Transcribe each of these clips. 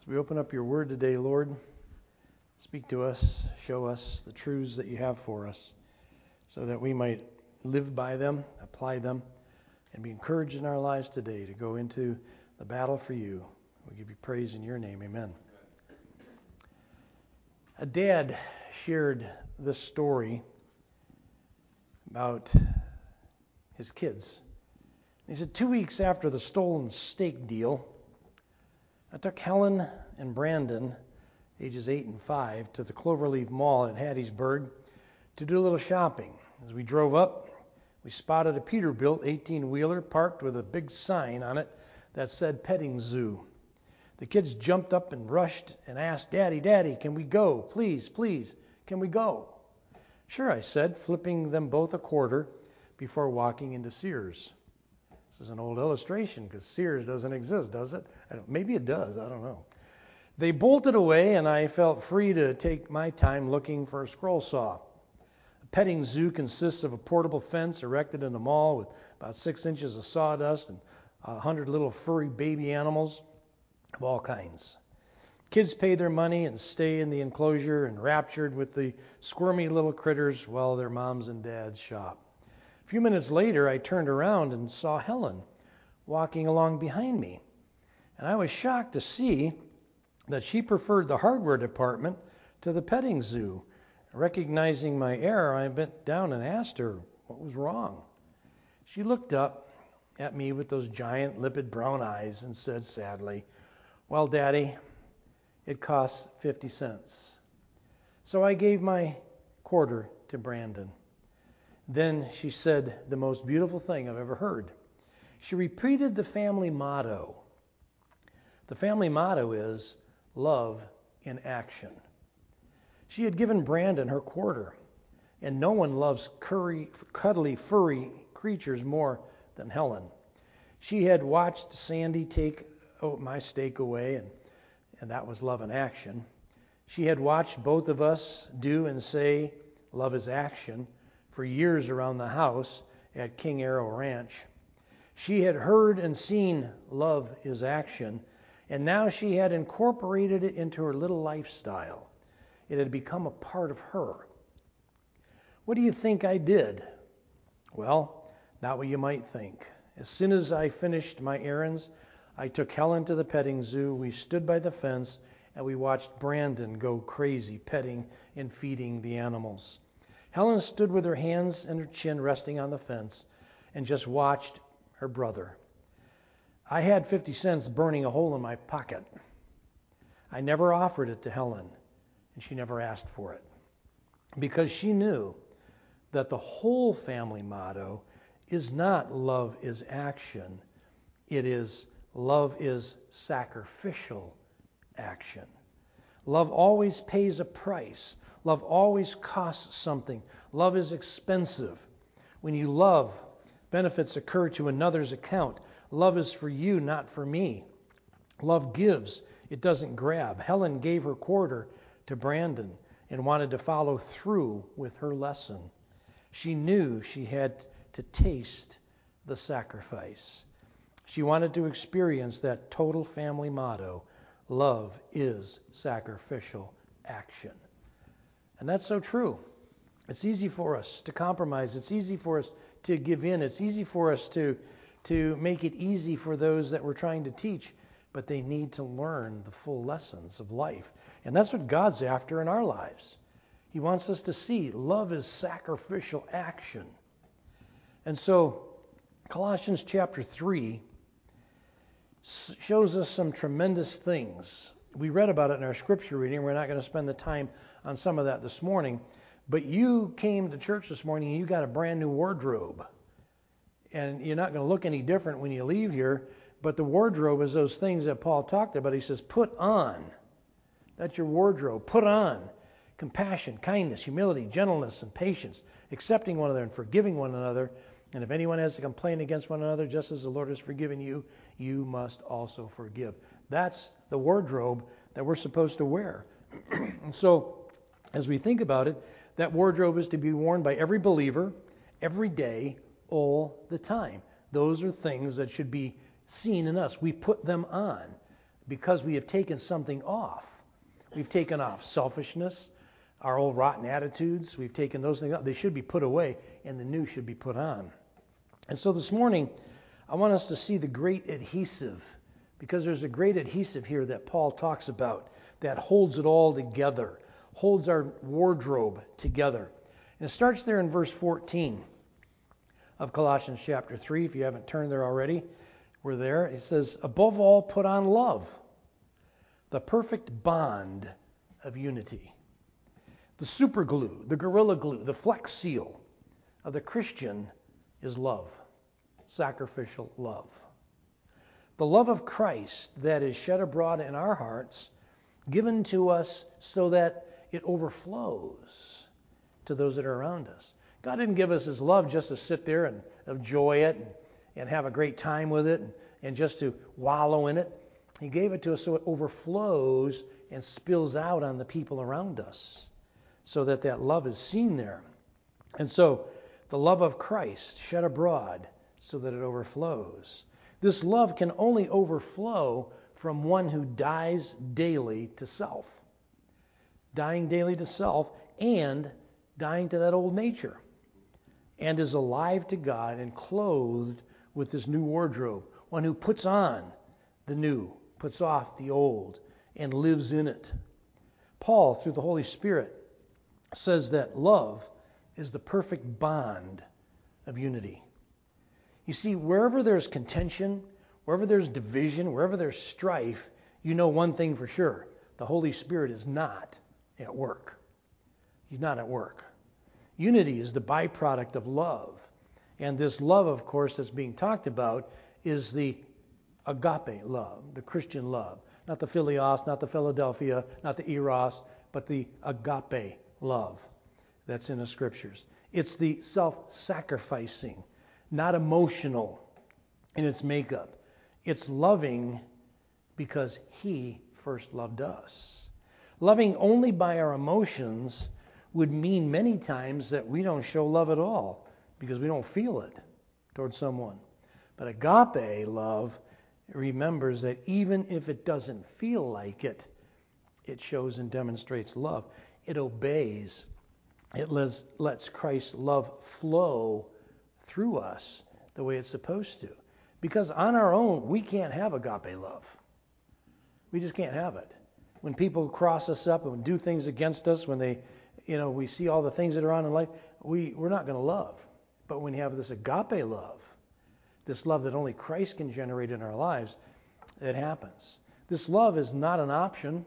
As we open up your word today, Lord, speak to us, show us the truths that you have for us, so that we might live by them, apply them, and be encouraged in our lives today to go into the battle for you. We give you praise in your name. Amen. A dad shared this story about his kids. He said, 2 weeks after the stolen steak deal, I took Helen and Brandon, ages 8 and 5, to the Cloverleaf Mall at Hattiesburg to do a little shopping. As we drove up, we spotted a Peterbilt 18-wheeler parked with a big sign on it that said Petting Zoo. The kids jumped up and rushed and asked, Daddy, Daddy, can we go? Please, please, can we go? Sure, I said, flipping them both a quarter before walking into Sears. This is an old illustration because Sears doesn't exist, does it? Maybe it does, I don't know. They bolted away and I felt free to take my time looking for a scroll saw. A petting zoo consists of a portable fence erected in the mall with about 6 inches of sawdust and 100 little furry baby animals of all kinds. Kids pay their money and stay in the enclosure enraptured with the squirmy little critters while their moms and dads shop. A few minutes later, I turned around and saw Helen walking along behind me. And I was shocked to see that she preferred the hardware department to the petting zoo. Recognizing my error, I bent down and asked her what was wrong. She looked up at me with those giant, limpid brown eyes and said sadly, Well, Daddy, it costs 50 cents. So I gave my quarter to Brandon. Then she said the most beautiful thing I've ever heard. She repeated the family motto. The family motto is love in action. She had given Brandon her quarter, and no one loves cuddly, furry creatures more than Helen. She had watched Sandy take my steak away, and that was love in action. She had watched both of us do and say love is action for years around the house at King Arrow Ranch. She had heard and seen love is action, and now she had incorporated it into her little lifestyle. It had become a part of her. What do you think I did? Well, not what you might think. As soon as I finished my errands, I took Helen to the petting zoo. We stood by the fence, and we watched Brandon go crazy, petting and feeding the animals. Helen stood with her hands and her chin resting on the fence and just watched her brother. I had 50 cents burning a hole in my pocket. I never offered it to Helen, and she never asked for it, because she knew that the whole family motto is not love is action. It is love is sacrificial action. Love always pays a price. Love always costs something. Love is expensive. When you love, benefits occur to another's account. Love is for you, not for me. Love gives. It doesn't grab. Helen gave her quarter to Brandon and wanted to follow through with her lesson. She knew she had to taste the sacrifice. She wanted to experience that total family motto, love is sacrificial action. And that's so true. It's easy for us to compromise. It's easy for us to give in. It's easy for us to make it easy for those that we're trying to teach, but they need to learn the full lessons of life. And that's what God's after in our lives. He wants us to see love is sacrificial action. And so Colossians chapter 3 shows us some tremendous things. We read about it in our scripture reading. We're not going to spend the time on some of that this morning. But you came to church this morning and you got a brand new wardrobe. And you're not going to look any different when you leave here. But the wardrobe is those things that Paul talked about. He says, put on. That's your wardrobe. Put on compassion, kindness, humility, gentleness, and patience, accepting one another and forgiving one another. And if anyone has a complaint against one another, just as the Lord has forgiven you, you must also forgive. That's the wardrobe that we're supposed to wear. And so, as we think about it, that wardrobe is to be worn by every believer, every day, all the time. Those are things that should be seen in us. We put them on. because we have taken something off. We've taken off selfishness, our old rotten attitudes. We've taken those things off. They should be put away, and the new should be put on. And so this morning, I want us to see the great adhesive, because there's a great adhesive here that Paul talks about that holds it all together, holds our wardrobe together. And it starts there in verse 14 of Colossians chapter 3. If you haven't turned there already, we're there. It says, above all, put on love, the perfect bond of unity. The super glue, the gorilla glue, the flex seal of the Christian is love, sacrificial love. The love of Christ that is shed abroad in our hearts, given to us so that it overflows to those that are around us. God didn't give us his love just to sit there and enjoy it and have a great time with it and just to wallow in it. He gave it to us so it overflows and spills out on the people around us so that that love is seen there. And so the love of Christ shed abroad so that it overflows. This love can only overflow from one who dies daily to self. Dying daily to self and dying to that old nature. And is alive to God and clothed with this new wardrobe. One who puts on the new, puts off the old, and lives in it. Paul, through the Holy Spirit, says that love is the perfect bond of unity. You see, wherever there's contention, wherever there's division, wherever there's strife, you know one thing for sure. The Holy Spirit is not at work. He's not at work. Unity is the byproduct of love. And this love, of course, that's being talked about is the agape love, the Christian love. Not the philios, not the Philadelphia, not the eros, but the agape love that's in the Scriptures. It's the self-sacrificing, not emotional in its makeup. It's loving because he first loved us. Loving only by our emotions would mean many times that we don't show love at all because we don't feel it towards someone. But agape love remembers that even if it doesn't feel like it, it shows and demonstrates love. It obeys. It lets Christ's love flow through us the way it's supposed to. Because on our own, we can't have agape love. We just can't have it. When people cross us up and do things against us, when they, we see all the things that are on in life, we're not going to love. But when you have this agape love, this love that only Christ can generate in our lives, it happens. This love is not an option.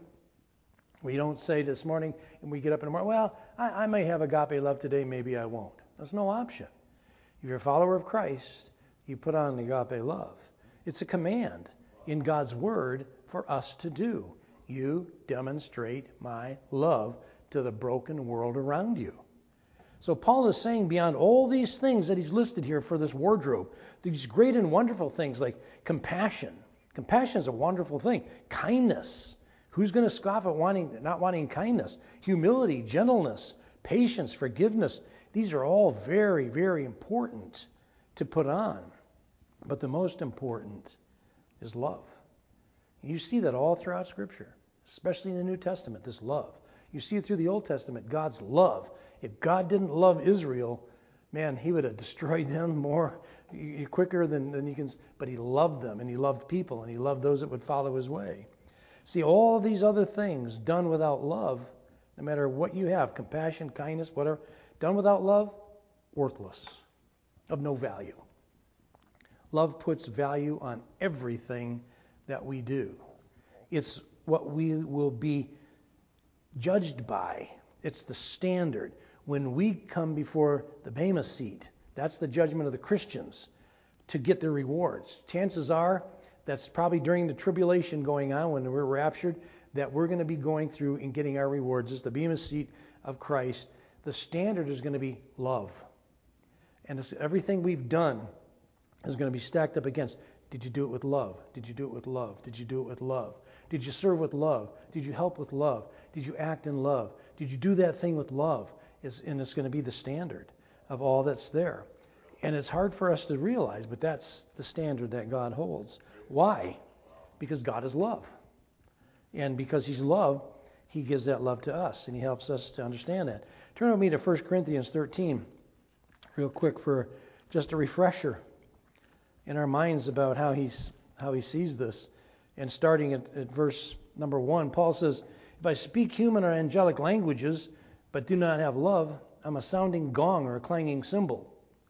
We don't say this morning, and we get up in the morning, well, I may have agape love today, maybe I won't. That's no option. If you're a follower of Christ, you put on agape love. It's a command in God's Word for us to do. You demonstrate my love to the broken world around you. So Paul is saying beyond all these things that he's listed here for this wardrobe, these great and wonderful things like compassion. Compassion is a wonderful thing. Kindness. Who's going to scoff at not wanting kindness? Humility, gentleness, patience, forgiveness. These are all very, very important to put on. But the most important is love. You see that all throughout Scripture, especially in the New Testament, this love. You see it through the Old Testament, God's love. If God didn't love Israel, man, he would have destroyed them more quicker than you can. But he loved them, and he loved people, and he loved those that would follow his way. See, all these other things done without love, no matter what you have, compassion, kindness, whatever, done without love, worthless, of no value. Love puts value on everything that we do. It's what we will be judged by. It's the standard. When we come before the Bema seat, that's the judgment of the Christians to get their rewards. Chances are that's probably during the tribulation going on when we're raptured that we're going to be going through and getting our rewards. It's the Bema seat of Christ. The standard is going to be love. And everything we've done is going to be stacked up against. Did you do it with love? Did you do it with love? Did you do it with love? Did you serve with love? Did you help with love? Did you act in love? Did you do that thing with love? And it's going to be the standard of all that's there. And it's hard for us to realize, but that's the standard that God holds. Why? Because God is love. And because he's love, he gives that love to us, and he helps us to understand that. Turn with me to 1 Corinthians 13 real quick for just a refresher in our minds about how he sees this. And starting at verse number 1, Paul says, if I speak human or angelic languages but do not have love, I'm a sounding gong or a clanging cymbal.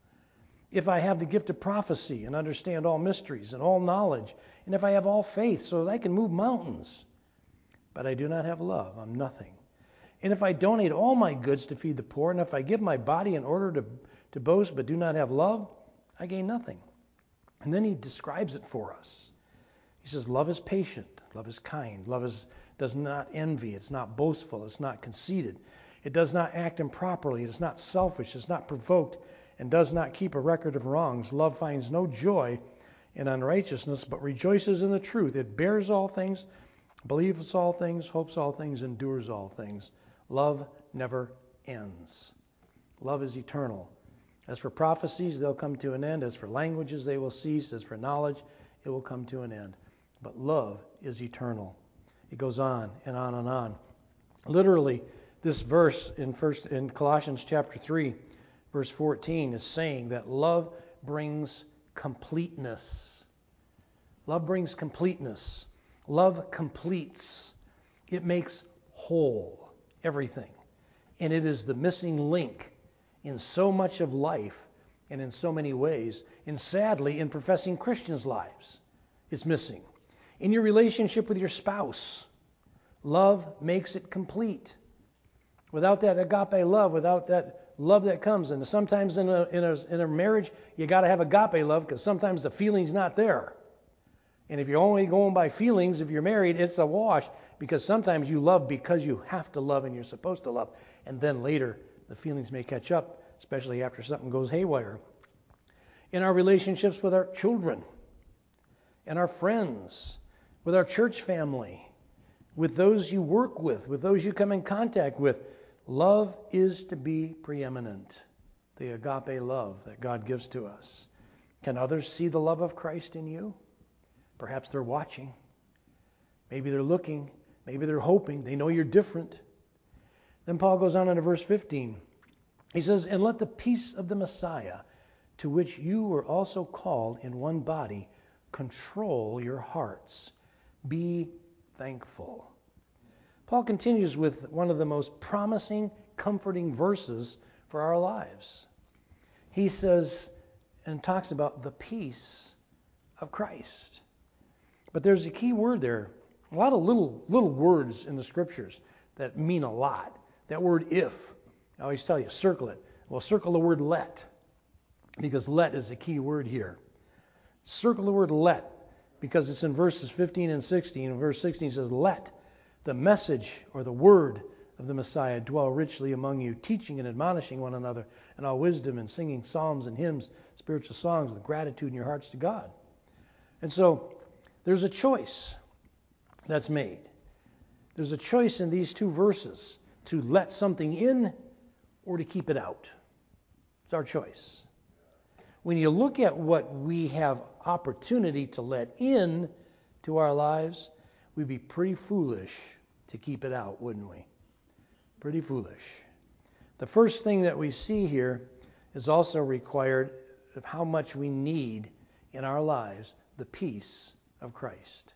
If I have the gift of prophecy and understand all mysteries and all knowledge, and if I have all faith so that I can move mountains, but I do not have love, I'm nothing. And if I donate all my goods to feed the poor, and if I give my body in order to boast but do not have love, I gain nothing. And then he describes it for us. He says, love is patient, love is kind, does not envy, it's not boastful, it's not conceited, it does not act improperly, it is not selfish, it's not provoked, and does not keep a record of wrongs. Love finds no joy in unrighteousness, but rejoices in the truth. It bears all things, believes all things, hopes all things, endures all things. Love never ends. Love is eternal. As for prophecies, they'll come to an end. As for languages, they will cease. As for knowledge, it will come to an end. But love is eternal. It goes on and on and on. Literally, this verse in Colossians chapter 3, verse 14 is saying that love brings completeness. Love brings completeness. Love completes. It makes whole everything. And it is the missing link in so much of life and in so many ways. And sadly, in professing Christians' lives, it's missing. In your relationship with your spouse, love makes it complete. Without that agape love, without that love that comes, and sometimes in a marriage, you got to have agape love because sometimes the feeling's not there. And if you're only going by feelings, if you're married, it's a wash because sometimes you love because you have to love and you're supposed to love. And then later, the feelings may catch up, especially after something goes haywire. In our relationships with our children and our friends, with our church family, with those you work with those you come in contact with, love is to be preeminent. The agape love that God gives to us. Can others see the love of Christ in you? Perhaps they're watching. Maybe they're looking. Maybe they're hoping. They know you're different. Then Paul goes on into verse 15. He says, and let the peace of the Messiah, to which you were also called in one body, control your hearts. Be thankful. Paul continues with one of the most promising, comforting verses for our lives. He says and talks about the peace of Christ. But there's a key word there. A lot of little words in the scriptures that mean a lot. That word if. I always tell you, circle it. Well, circle the word let. Because let is the key word here. Circle the word let. Because it's in verses 15 and 16. In verse 16 says, let the message or the word of the Messiah dwell richly among you, teaching and admonishing one another in all wisdom and singing psalms and hymns, spiritual songs with gratitude in your hearts to God. And so there's a choice that's made. There's a choice in these two verses to let something in or to keep it out. It's our choice. When you look at what we have opportunity to let in to our lives, we'd be pretty foolish to keep it out, wouldn't we? Pretty foolish. The first thing that we see here is also required of how much we need in our lives the peace of Christ.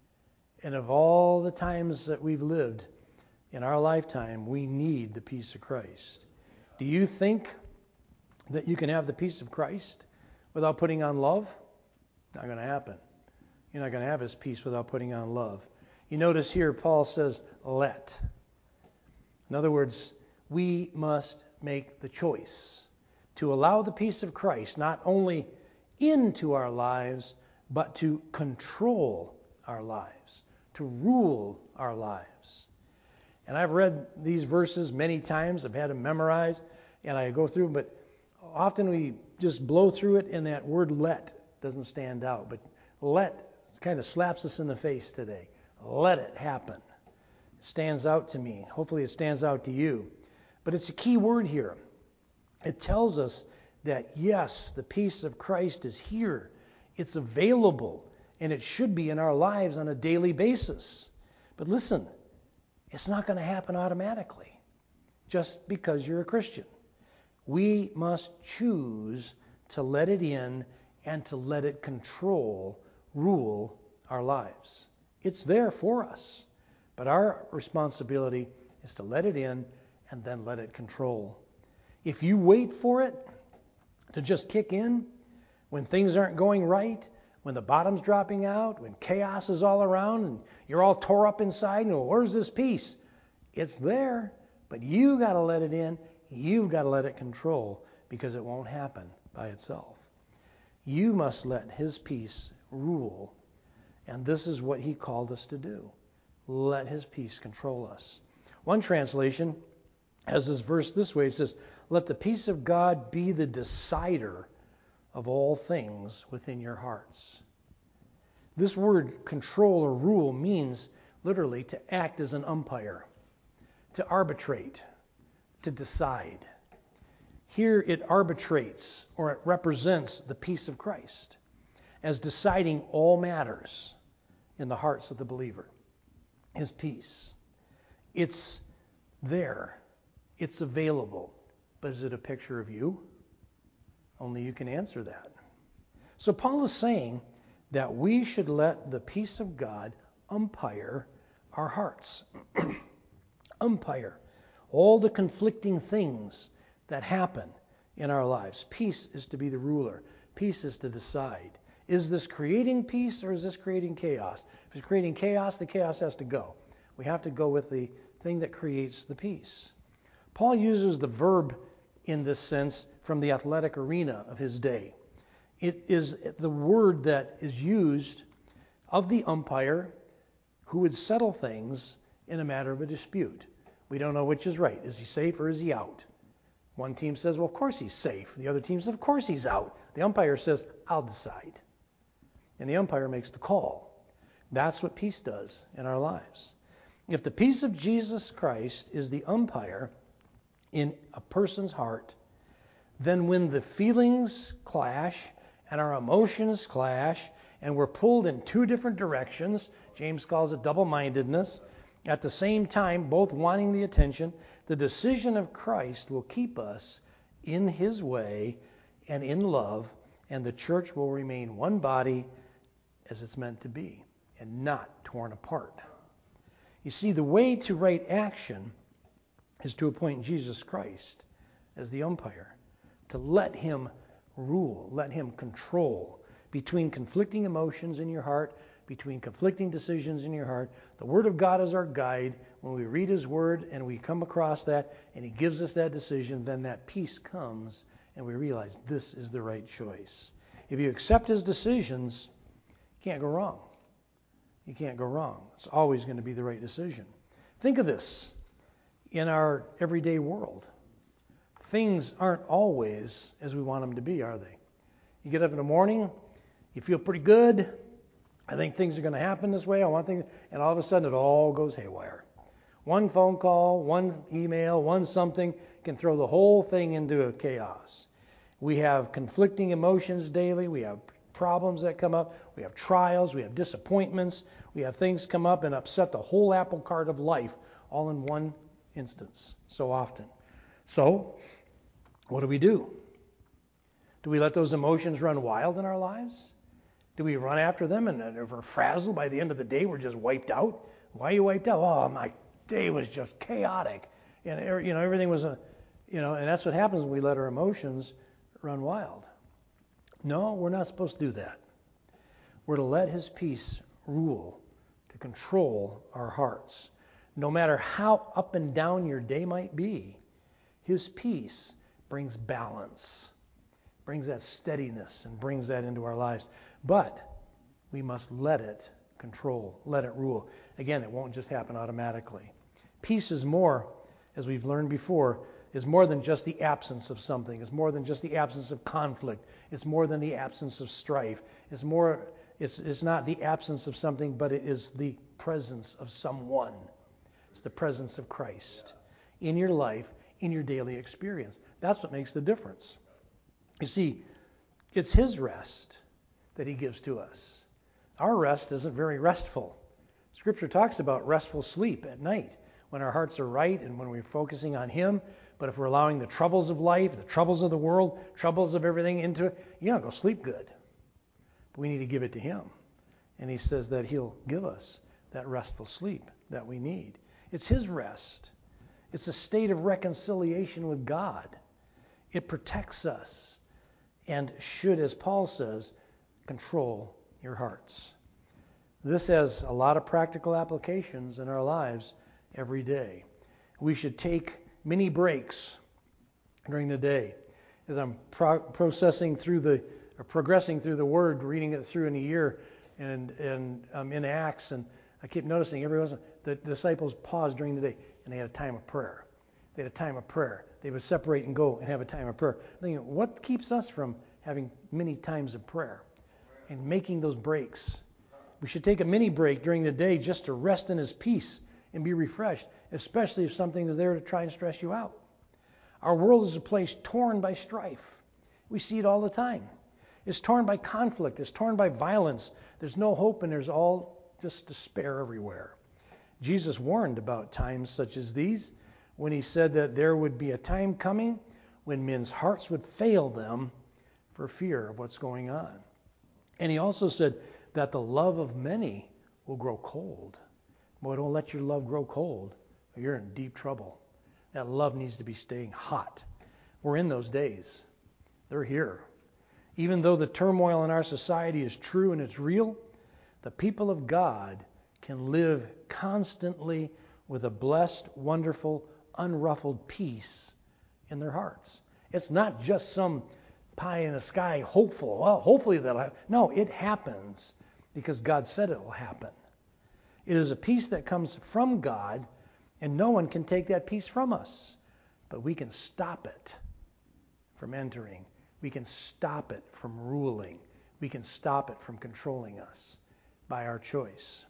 And of all the times that we've lived in our lifetime, we need the peace of Christ. Do you think that you can have the peace of Christ without putting on love? Not going to happen. You're not going to have his peace without putting on love. You notice here Paul says, let. In other words, we must make the choice to allow the peace of Christ not only into our lives, but to control our lives, to rule our lives. And I've read these verses many times. I've had them memorized, and I go through them, but often we just blow through it, and that word let doesn't stand out. But let kind of slaps us in the face today. Let it happen. It stands out to me. Hopefully it stands out to you. But it's a key word here. It tells us that, yes, the peace of Christ is here. It's available, and it should be in our lives on a daily basis. But listen, it's not going to happen automatically just because you're a Christian. We must choose to let it in and to let it rule our lives. It's there for us, but our responsibility is to let it in and then let it control. If you wait for it to just kick in when things aren't going right, when the bottom's dropping out, when chaos is all around and you're all tore up inside, and where's this peace? It's there, but you got to let it in. You've got to let it control, because it won't happen by itself. You must let his peace rule, and this is what he called us to do. Let his peace control us. One translation has this verse this way. It says, let the peace of God be the decider of all things within your hearts. This word control or rule means literally to act as an umpire, to arbitrate, to decide. Here it arbitrates, or it represents the peace of Christ as deciding all matters in the hearts of the believer. His peace. It's there. It's available. But is it a picture of you? Only you can answer that. So Paul is saying that we should let the peace of God umpire our hearts. Umpire all the conflicting things that happen in our lives. Peace is to be the ruler. Peace is to decide. Is this creating peace or is this creating chaos? If it's creating chaos, the chaos has to go. We have to go with the thing that creates the peace. Paul uses the verb in this sense from the athletic arena of his day. It is the word that is used of the umpire who would settle things in a matter of a dispute. We don't know which is right. Is he safe or is he out? One team says, well, of course he's safe. The other team says, of course he's out. The umpire says, I'll decide. And the umpire makes the call. That's what peace does in our lives. If the peace of Jesus Christ is the umpire in a person's heart, then when the feelings clash and our emotions clash and we're pulled in two different directions, James calls it double-mindedness, at the same time both wanting the attention, the decision of Christ will keep us in his way and in love, and the church will remain one body as it's meant to be and not torn apart. You see, the way to right action is to appoint Jesus Christ as the umpire, to let him rule, let him control between conflicting emotions in your heart, between conflicting decisions in your heart. The Word of God is our guide. When we read his Word and we come across that and he gives us that decision, then that peace comes and we realize this is the right choice. If you accept his decisions, you can't go wrong. You can't go wrong. It's always going to be the right decision. Think of this. In our everyday world, things aren't always as we want them to be, are they? You get up in the morning, you feel pretty good. I think things are going to happen this way. I want things, and all of a sudden it all goes haywire. One phone call, one email, one something can throw the whole thing into a chaos. We have conflicting emotions daily. We have problems that come up. We have trials. We have disappointments. We have things come up and upset the whole apple cart of life all in one instance so often. So, what do? Do we let those emotions run wild in our lives? Do we run after them and if we're frazzled by the end of the day, we're just wiped out? Why are you wiped out? Oh, my day was just chaotic. And everything was and that's what happens when we let our emotions run wild. No, we're not supposed to do that. We're to let his peace rule, to control our hearts. No matter how up and down your day might be, his peace brings balance, brings that steadiness, and brings that into our lives. But we must let it control, let it rule. Again, it won't just happen automatically. Peace is more, as we've learned before, is more than just the absence of something. It's more than just the absence of conflict. It's more than the absence of strife. It's not the absence of something, but it is the presence of someone. It's the presence of Christ in your life, in your daily experience. That's what makes the difference. You see, it's his rest that he gives to us. Our rest isn't very restful. Scripture talks about restful sleep at night when our hearts are right and when we're focusing on Him. But if we're allowing the troubles of life, the troubles of the world, troubles of everything into it, you're not going to sleep good. But we need to give it to Him. And He says that He'll give us that restful sleep that we need. It's His rest. It's a state of reconciliation with God. It protects us and should, as Paul says, control your hearts. This has a lot of practical applications in our lives every day. We should take mini breaks during the day. As I'm progressing through the Word, reading it through in a year, and I'm in Acts, and I keep noticing the disciples paused during the day, and they had a time of prayer. They had a time of prayer. They would separate and go and have a time of prayer. I'm thinking, what keeps us from having many times of prayer and making those breaks? We should take a mini break during the day just to rest in His peace and be refreshed, especially if something is there to try and stress you out. Our world is a place torn by strife. We see it all the time. It's torn by conflict. It's torn by violence. There's no hope, and there's all just despair everywhere. Jesus warned about times such as these when He said that there would be a time coming when men's hearts would fail them for fear of what's going on. And He also said that the love of many will grow cold. Boy, don't let your love grow cold, or you're in deep trouble. That love needs to be staying hot. We're in those days. They're here. Even though the turmoil in our society is true and it's real, the people of God can live constantly with a blessed, wonderful, unruffled peace in their hearts. It's not just some pie in the sky hopeful. Well, hopefully that'll happen. No, it happens because God said it will happen. It is a peace that comes from God, and no one can take that peace from us. But we can stop it from entering. We can stop it from ruling. We can stop it from controlling us by our choice.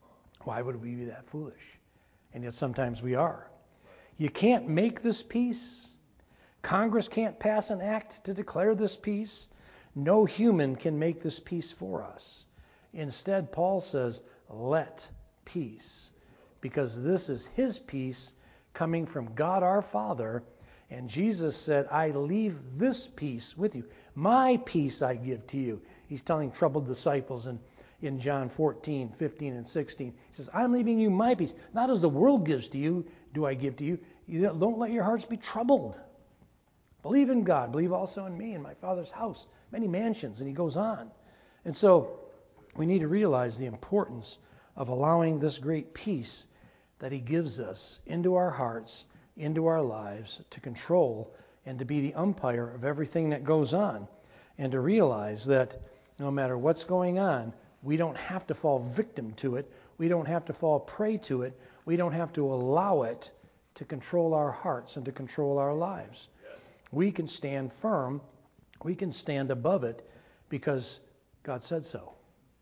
Why would we be that foolish? And yet sometimes we are. You can't make this peace. Congress can't pass an act to declare this peace. No human can make this peace for us. Instead, Paul says, let peace. Because this is His peace coming from God our Father. And Jesus said, I leave this peace with you. My peace I give to you. He's telling troubled disciples in John 14, 15, and 16. He says, I'm leaving you my peace. Not as the world gives to you, do I give to you. Don't let your hearts be troubled. Believe in God. Believe also in me, in my Father's house. Many mansions. And he goes on. And so we need to realize the importance of allowing this great peace that He gives us into our hearts, into our lives, to control and to be the umpire of everything that goes on. And to realize that no matter what's going on, we don't have to fall victim to it. We don't have to fall prey to it. We don't have to allow it to control our hearts and to control our lives. We can stand firm. We can stand above it because God said so.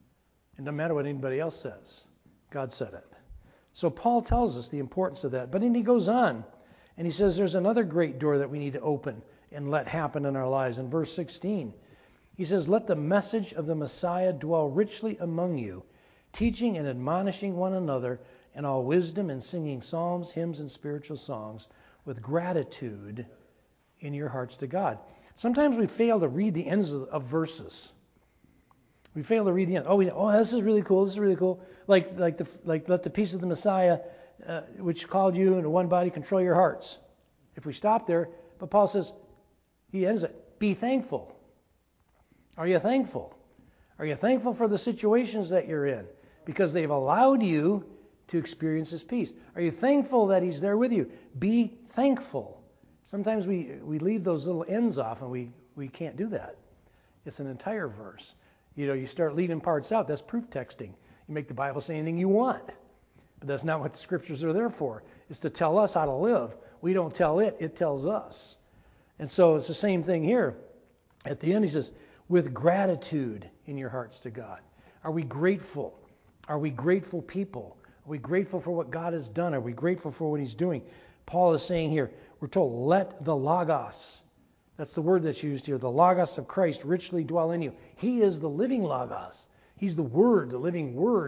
And no matter what anybody else says, God said it. So Paul tells us the importance of that. But then he goes on and he says there's another great door that we need to open and let happen in our lives. In verse 16, he says, let the message of the Messiah dwell richly among you, teaching and admonishing one another in all wisdom and singing psalms, hymns, and spiritual songs with gratitude in your hearts to God. Sometimes we fail to read the ends of verses. We fail to read the end. This is really cool. This is really cool. Like let the peace of the Messiah, which called you into one body, control your hearts. If we stop there, but Paul says, he ends it. Be thankful. Are you thankful? Are you thankful for the situations that you're in? Because they've allowed you to experience His peace. Are you thankful that He's there with you? Be thankful. Sometimes we leave those little ends off, and we can't do that. It's an entire verse. You start leaving parts out. That's proof texting. You make the Bible say anything you want. But that's not what the Scriptures are there for. It's to tell us how to live. We don't tell it. It tells us. And so it's the same thing here. At the end, he says, with gratitude in your hearts to God. Are we grateful? Are we grateful people? Are we grateful for what God has done? Are we grateful for what He's doing? Paul is saying here, we're told, let the Logos, that's the word that's used here, the Logos of Christ richly dwell in you. He is the living Logos. He's the Word, the living Word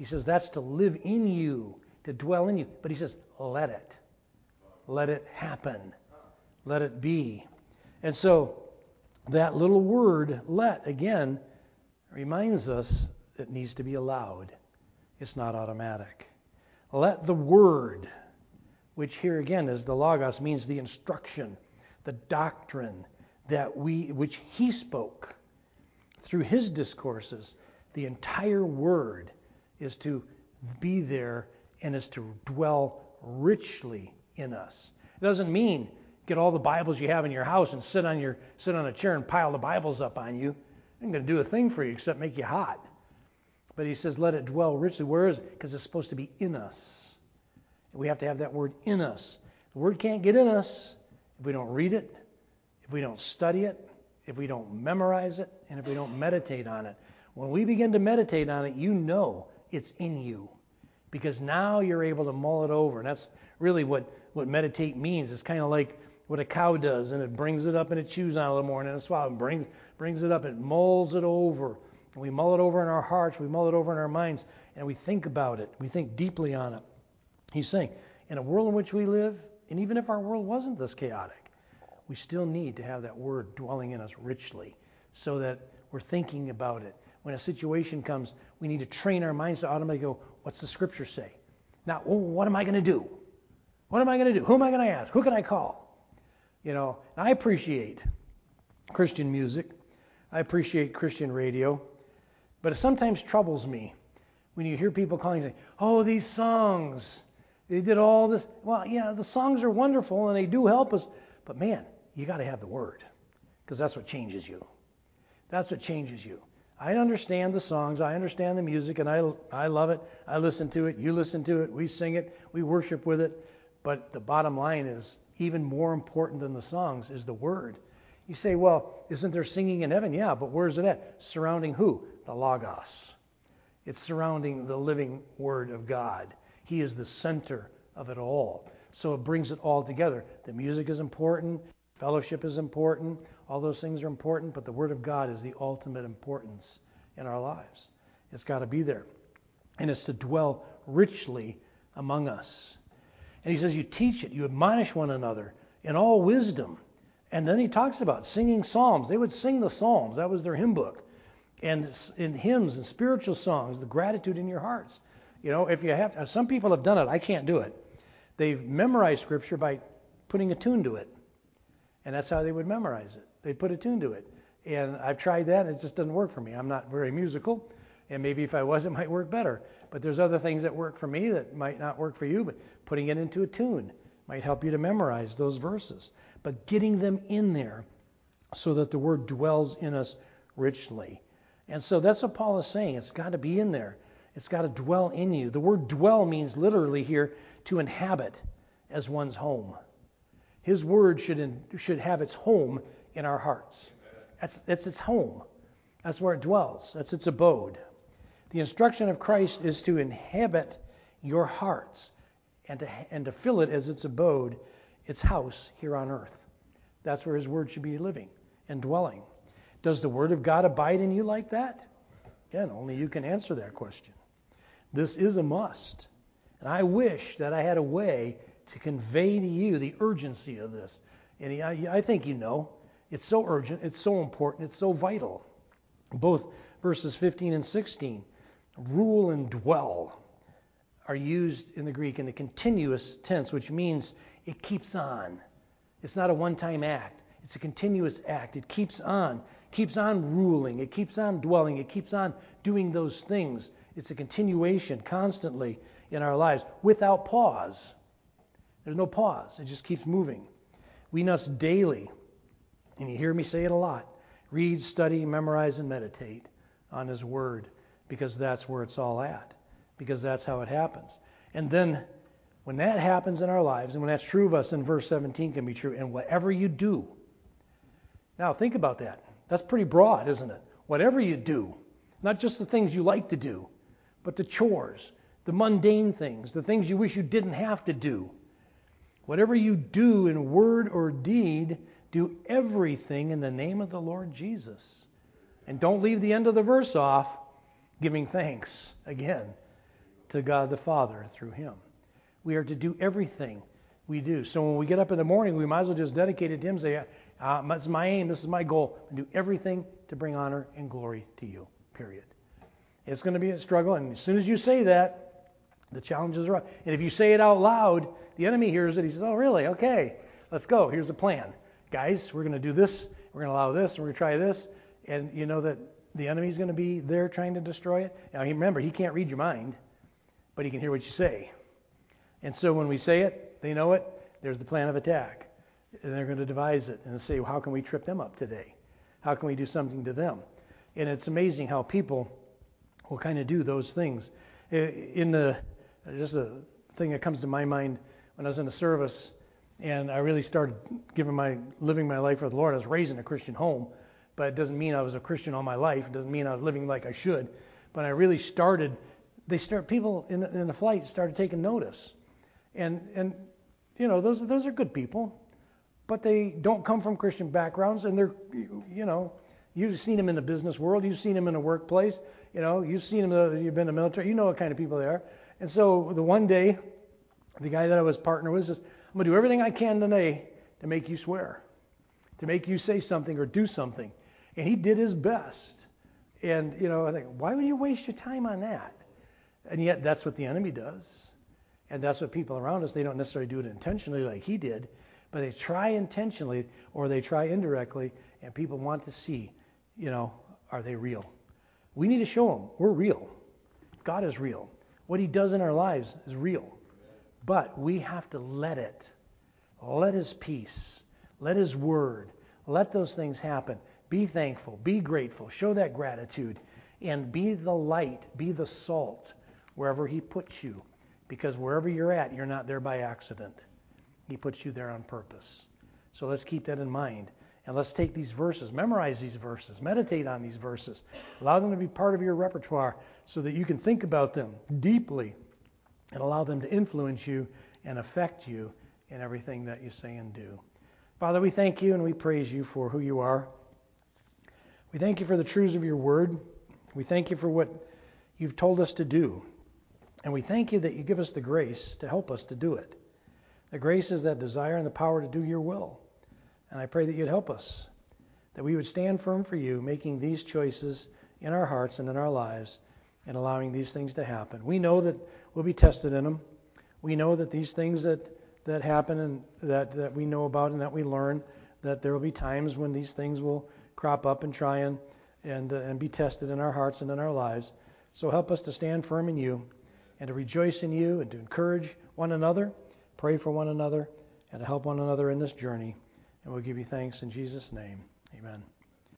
He says that's to live in you, to dwell in you. But he says, let it. Let it happen. Let it be. And so that little word, let, again, reminds us it needs to be allowed. It's not automatic. Let the word, which here again is the logos, means the instruction, the doctrine which he spoke through his discourses. The entire word is to be there and is to dwell richly in us. It doesn't mean get all the Bibles you have in your house and sit on a chair and pile the Bibles up on you. It ain't going to do a thing for you except make you hot. But he says, let it dwell richly. Where is it? Because it's supposed to be in us. We have to have that word in us. The word can't get in us if we don't read it, if we don't study it, if we don't memorize it, and if we don't meditate on it. When we begin to meditate on it, you know it's in you. Because now you're able to mull it over. And that's really what meditate means. It's kind of like what a cow does, and it brings it up and it chews on it a little more, and then it swallows and brings it up and mulls it over. And we mull it over in our hearts, we mull it over in our minds, and we think about it. We think deeply on it. He's saying, in a world in which we live, and even if our world wasn't this chaotic, we still need to have that word dwelling in us richly so that we're thinking about it. When a situation comes, we need to train our minds to automatically go, what's the scripture say? Now, what am I going to do? What am I going to do? Who am I going to ask? Who can I call? I appreciate Christian music. I appreciate Christian radio. But it sometimes troubles me when you hear people calling and say, oh, these songs, they did all this. Well, yeah, the songs are wonderful and they do help us. But man, you got to have the word because that's what changes you. That's what changes you. I understand the songs. I understand the music and I love it. I listen to it. You listen to it. We sing it. We worship with it. But the bottom line is even more important than the songs is the word. You say, well, isn't there singing in heaven? Yeah, but where's it at? Surrounding who? The Logos. It's surrounding the living Word of God. He is the center of it all. So it brings it all together. The music is important. Fellowship is important. All those things are important, but the Word of God is the ultimate importance in our lives. It's got to be there. And it's to dwell richly among us. And he says you teach it, you admonish one another in all wisdom. And then he talks about singing psalms. They would sing the psalms. That was their hymn book. And in hymns and spiritual songs, the gratitude in your hearts. If you have, some people have done it. I can't do it. They've memorized Scripture by putting a tune to it. And that's how they would memorize it. They put a tune to it. And I've tried that, and it just doesn't work for me. I'm not very musical. And maybe if I was, it might work better. But there's other things that work for me that might not work for you. But putting it into a tune might help you to memorize those verses. But getting them in there so that the word dwells in us richly. And so that's what Paul is saying. It's got to be in there. It's got to dwell in you. The word dwell means literally here to inhabit as one's home. His word should have its home in our hearts. That's its home. That's where it dwells. That's its abode. The instruction of Christ is to inhabit your hearts and to fill it as its abode, its house here on earth. That's where his word should be living and dwelling. Does the word of God abide in you like that? Again, only you can answer that question. This is a must. And I wish that I had a way to convey to you the urgency of this. And I think you know. It's so urgent. It's so important. It's so vital. Both verses 15 and 16, rule and dwell, are used in the Greek in the continuous tense, which means it keeps on. It's not a one-time act. It's a continuous act. It keeps on ruling. It keeps on dwelling. It keeps on doing those things. It's a continuation constantly in our lives without pause. There's no pause. It just keeps moving. We must daily, and you hear me say it a lot, read, study, memorize, and meditate on his word, because that's where it's all at, because that's how it happens. And then when that happens in our lives, and when that's true of us, then verse 17 can be true, and whatever you do. Now think about that. That's pretty broad, isn't it? Whatever you do, not just the things you like to do, but the chores, the mundane things, the things you wish you didn't have to do. Whatever you do in word or deed, do everything in the name of the Lord Jesus. And don't leave the end of the verse off, giving thanks again. to God the Father through him. We are to do everything we do. So when we get up in the morning, we might as well just dedicate it to him and say, that's my aim, this is my goal. I do everything to bring honor and glory to you, period. It's going to be a struggle, and as soon as you say that, the challenges are up. And if you say it out loud, the enemy hears it. He says, oh, really? Okay, let's go. Here's a plan. Guys, we're going to do this. We're going to allow this. We're going to try this. And you know that the enemy's going to be there trying to destroy it. Now, remember, he can't read your mind, but he can hear what you say. And so when we say it, they know it. There's the plan of attack. And they're going to devise it and say, well, how can we trip them up today? How can we do something to them? And it's amazing how people will kind of do those things. Just a thing that comes to my mind when I was in the service and I really started living my life for the Lord. I was raised in a Christian home, but it doesn't mean I was a Christian all my life. It doesn't mean I was living like I should. But I really people in the flight started taking notice. And you know, those are good people, but they don't come from Christian backgrounds, and they're, you know, you've seen them in the business world, you've seen them in the workplace, you know, you've seen them, you've been in the military, you know what kind of people they are. And so the one day, the guy that I was partner with says, I'm going to do everything I can today to make you swear, to make you say something or do something. And he did his best. And, you know, I think, why would you waste your time on that? And yet that's what the enemy does. And that's what people around us, they don't necessarily do it intentionally like he did, but they try intentionally or they try indirectly, and people want to see, you know, are they real? We need to show them we're real. God is real. What he does in our lives is real. But we have to let his peace, let his word, let those things happen. Be thankful, be grateful, show that gratitude, and be the light, be the salt wherever he puts you. Because wherever you're at, you're not there by accident. He puts you there on purpose. So let's keep that in mind. And let's take these verses, memorize these verses, meditate on these verses. Allow them to be part of your repertoire so that you can think about them deeply and allow them to influence you and affect you in everything that you say and do. Father, we thank you and we praise you for who you are. We thank you for the truths of your word. We thank you for what you've told us to do. And we thank you that you give us the grace to help us to do it. The grace is that desire and the power to do your will. And I pray that you'd help us, that we would stand firm for you, making these choices in our hearts and in our lives and allowing these things to happen. We know that we'll be tested in them. We know that these things that happen and that we know about and that we learn, that there will be times when these things will crop up and try and be tested in our hearts and in our lives. So help us to stand firm in you and to rejoice in you and to encourage one another, pray for one another, and to help one another in this journey. And we'll give you thanks in Jesus' name. Amen.